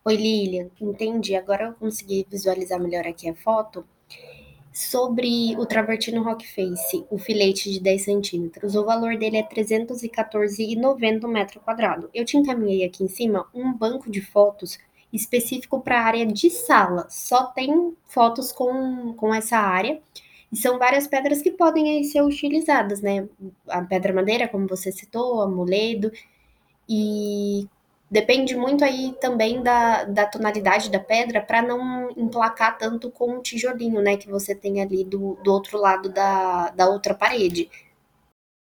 Oi, Lilian, entendi. Agora eu consegui visualizar melhor aqui a foto. Sobre o Travertino Rock Face, o filete de 10 centímetros, o valor dele é 314,90 um metro quadrado. Eu te encaminhei aqui em cima um banco de fotos específico para a área de sala. Só tem fotos com essa área. E são várias pedras que podem aí ser utilizadas, né? A pedra madeira, como você citou, amuledo, e depende muito aí também da tonalidade da pedra para não emplacar tanto com o tijolinho, né, que você tem ali do outro lado da outra parede.